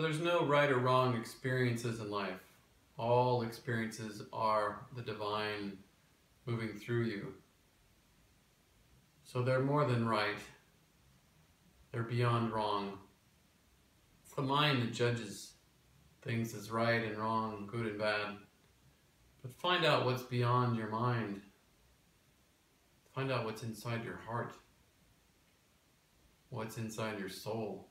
So there's no right or wrong experiences in life. All experiences are the divine moving through you. So they're more than right. They're beyond wrong. It's the mind that judges things as right and wrong, good and bad. But find out what's beyond your mind. Find out what's inside your heart. What's inside your soul.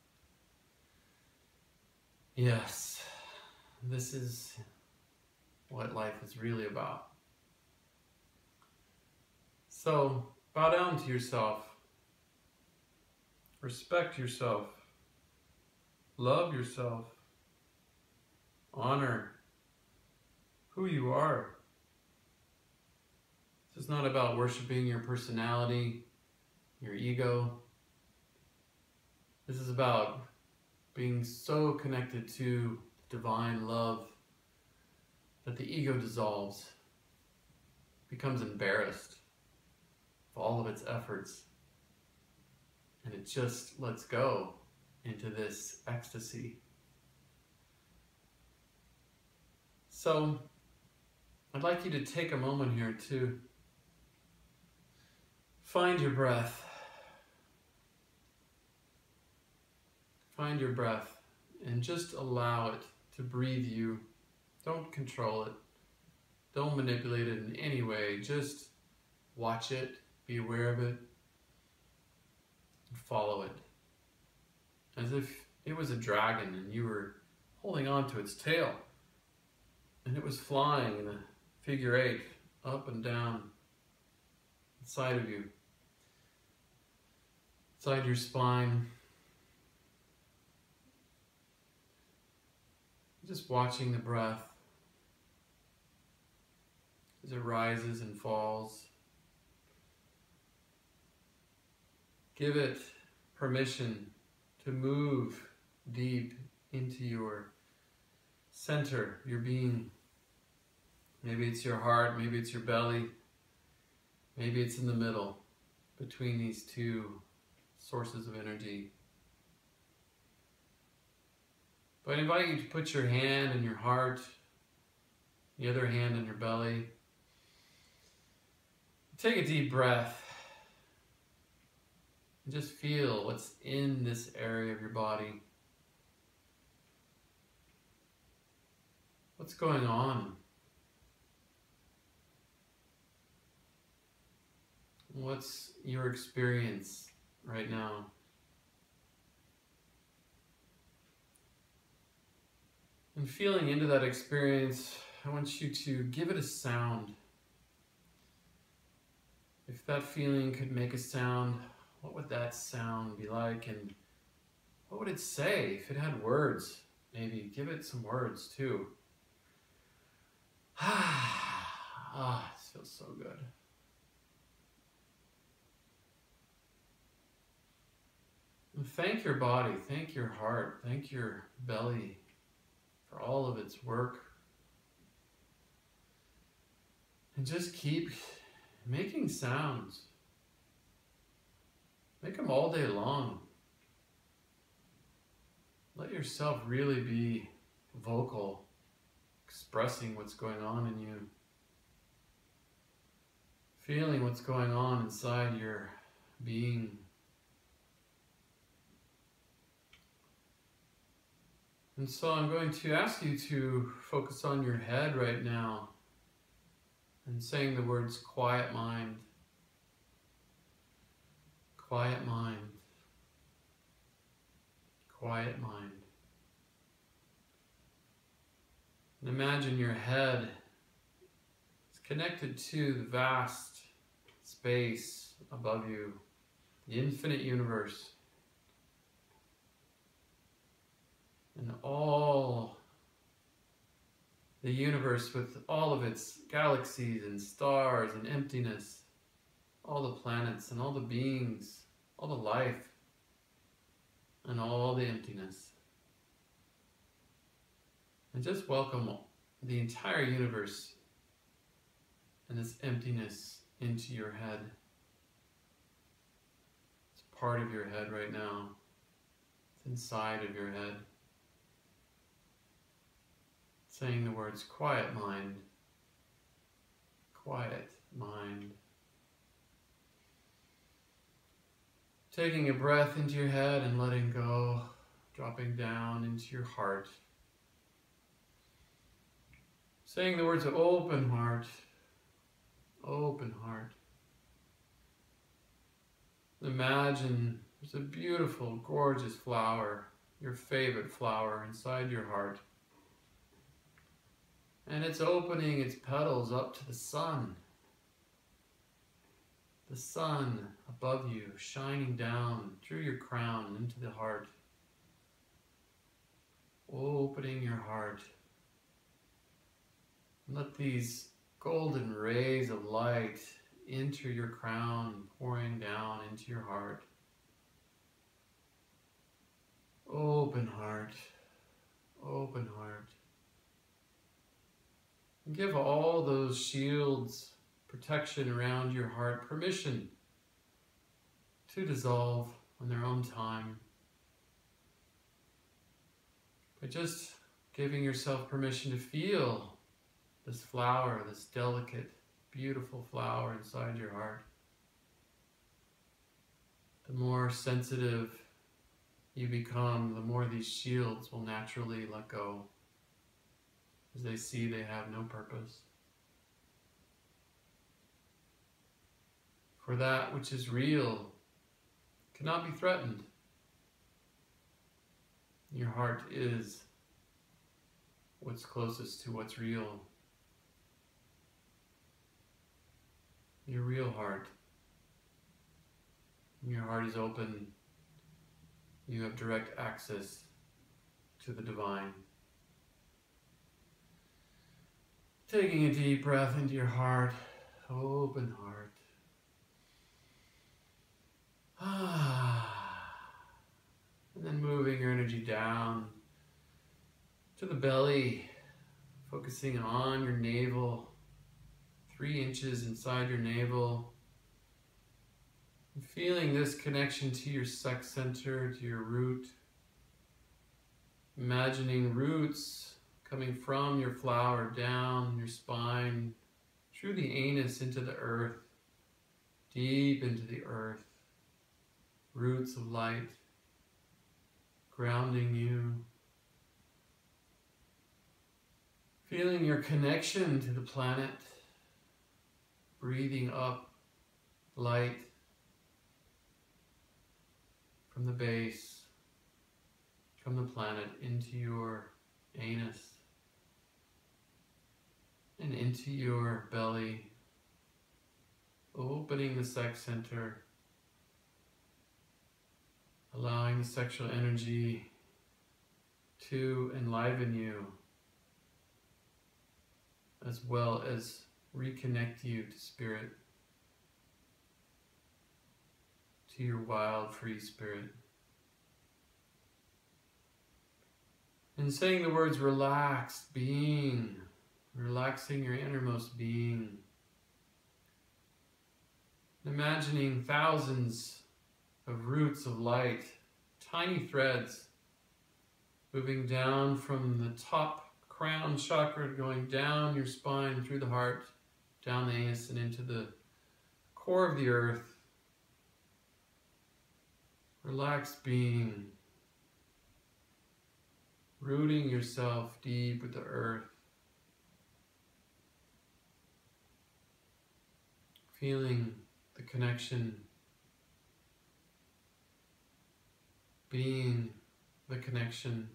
Yes, this is what life is really about. So, bow down to yourself. Respect yourself. Love yourself. Honor who you are. This is not about worshiping your personality, your ego. This is about being so connected to divine love that the ego dissolves, becomes embarrassed of all of its efforts, and it just lets go into this ecstasy. So, I'd like you to take a moment here to find your breath. Find your breath and just allow it to breathe you. Don't control it. Don't manipulate it in any way. Just watch it, be aware of it, and follow it. As if it was a dragon and you were holding on to its tail and it was flying in a figure 8 up and down inside of you, inside your spine. Just watching the breath as it rises and falls. Give it permission to move deep into your center, your being. Maybe it's your heart, maybe it's your belly, maybe it's in the middle between these two sources of energy. But I invite you to put your hand in your heart, the other hand in your belly. Take a deep breath and just feel what's in this area of your body. What's going on? What's your experience right now? And feeling into that experience, I want you to give it a sound. If that feeling could make a sound, what would that sound be like? And what would it say if it had words? Maybe give it some words too. This feels so good. And thank your body, thank your heart, thank your belly for all of its work. And just keep making sounds. Make them all day long. Let yourself really be vocal, expressing what's going on in you. Feeling what's going on inside your being. And so I'm going to ask you to focus on your head right now and saying the words quiet mind, quiet mind, quiet mind. And imagine your head is connected to the vast space above you, the infinite universe. And all the universe with all of its galaxies and stars and emptiness, all the planets and all the beings, all the life and all the emptiness. And just welcome the entire universe and this emptiness into your head. It's part of your head right now. It's inside of your head. saying the words quiet mind, quiet mind. Taking a breath into your head and letting go, dropping down into your heart. Saying the words open heart, open heart. Imagine there's a beautiful, gorgeous flower, your favorite flower, inside your heart. And it's opening its petals up to the sun. The sun above you, shining down through your crown into the heart. Opening your heart. Let these golden rays of light enter your crown, pouring down into your heart. Open heart, open heart. And give all those shields, protection around your heart, permission to dissolve on their own time. By just giving yourself permission to feel this flower, this delicate, beautiful flower inside your heart. The more sensitive you become, the more these shields will naturally let go as they see they have no purpose. For that which is real cannot be threatened. Your heart is what's closest to what's real. Your real heart. When your heart is open, you have direct access to the divine. Taking a deep breath into your heart, open heart. And then moving your energy down to the belly, focusing on your navel, 3 inches inside your navel. And feeling this connection to your sex center, to your root. Imagining roots coming from your flower down your spine, through the anus into the earth, deep into the earth. Roots of light, grounding you. Feeling your connection to the planet, breathing up light from the base, from the planet into your anus and into your belly, opening the sex center, allowing the sexual energy to enliven you, as well as reconnect you to spirit, to your wild, free spirit. And saying the words relaxed being, relaxing your innermost being. Imagining thousands of roots of light, tiny threads, moving down from the top crown chakra, going down your spine, through the heart, down the anus, and into the core of the earth. Relaxed being, rooting yourself deep with the earth, feeling the connection, being the connection,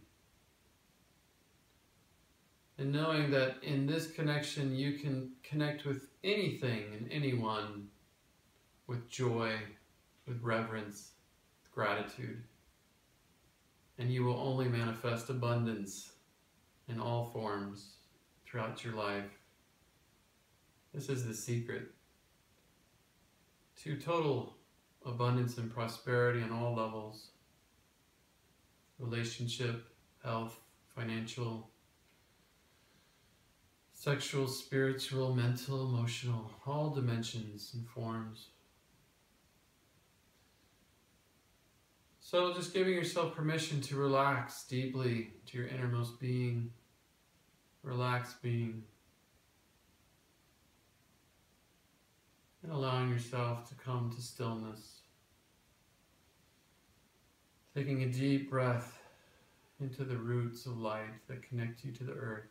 and knowing that in this connection you can connect with anything and anyone with joy, with reverence, with gratitude. And you will only manifest abundance in all forms throughout your life. This is the secret to total abundance and prosperity on all levels. Relationship, health, financial, sexual, spiritual, mental, emotional, all dimensions and forms. So just giving yourself permission to relax deeply to your innermost being, relaxed being, and allowing yourself to come to stillness. Taking a deep breath into the roots of light that connect you to the earth.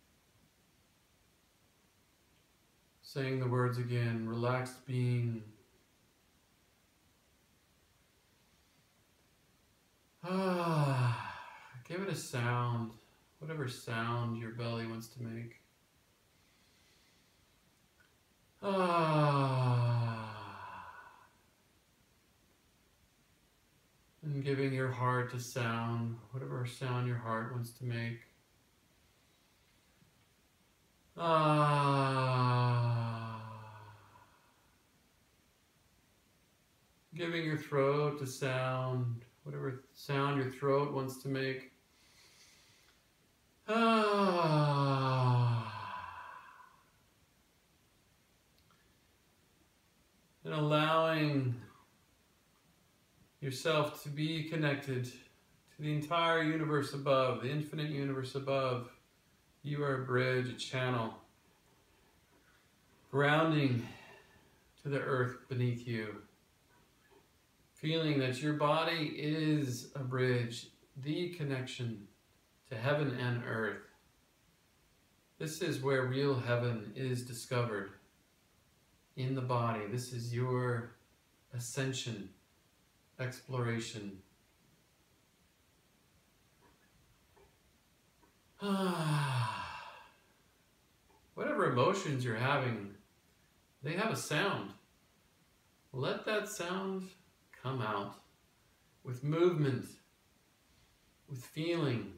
Saying the words again, relaxed being. Give it a sound, whatever sound your belly wants to make. And giving your heart a sound, whatever sound your heart wants to make. Giving your throat a sound, whatever sound your throat wants to make. And allowing yourself to be connected to the entire universe above, the infinite universe above. You are a bridge, a channel, grounding to the earth beneath you. Feeling that your body is a bridge, the connection to heaven and earth. This is where real heaven is discovered, in the body. This is your ascension, exploration. Whatever emotions you're having, they have a sound. Let that sound come out with movement, with feeling.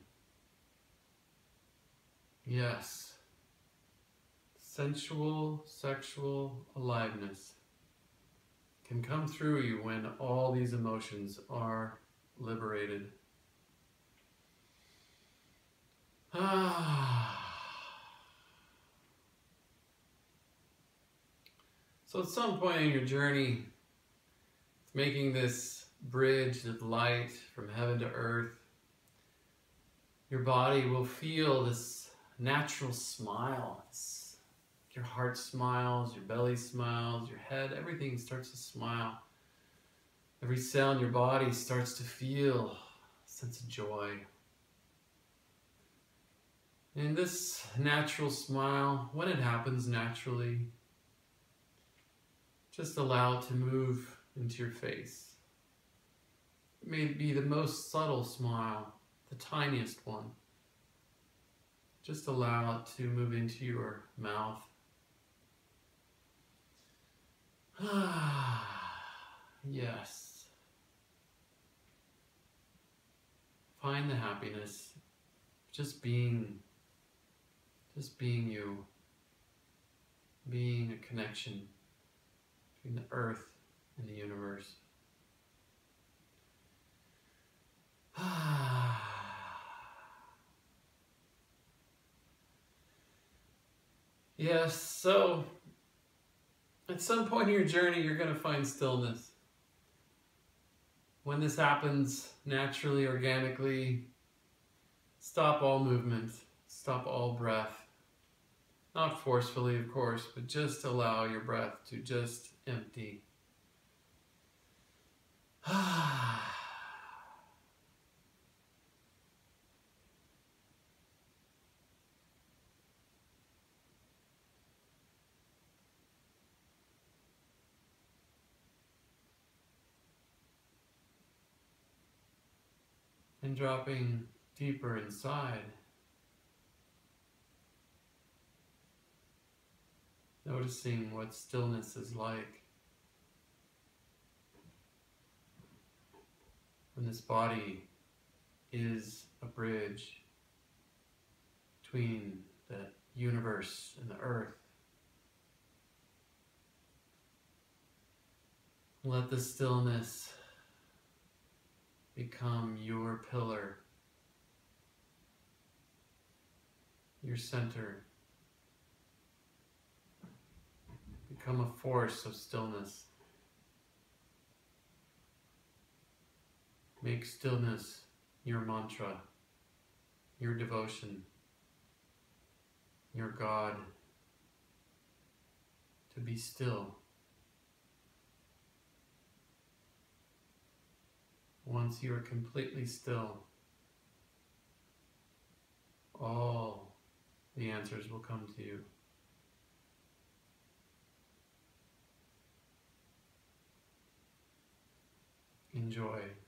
Yes. Sensual, sexual aliveness can come through you when all these emotions are liberated. So at some point in your journey, making this bridge of light from heaven to earth, your body will feel this natural smile. Your heart smiles, your belly smiles, your head, everything starts to smile. Every cell in your body starts to feel a sense of joy. And this natural smile, when it happens naturally, just allow it to move into your face. It may be the most subtle smile, the tiniest one. Just allow it to move into your mouth. Yes. Find the happiness, just being you, being a connection between the earth and the universe. Yes, so at some point in your journey, you're going to find stillness. When this happens naturally, organically, stop all movement, stop all breath. Not forcefully, of course, but just allow your breath to just empty. And dropping deeper inside. Noticing what stillness is like. When this body is a bridge between the universe and the earth. Let the stillness become your pillar, your center. Become a force of stillness. Make stillness your mantra, your devotion. your God to be still. Once you are completely still, all the answers will come to you. Enjoy.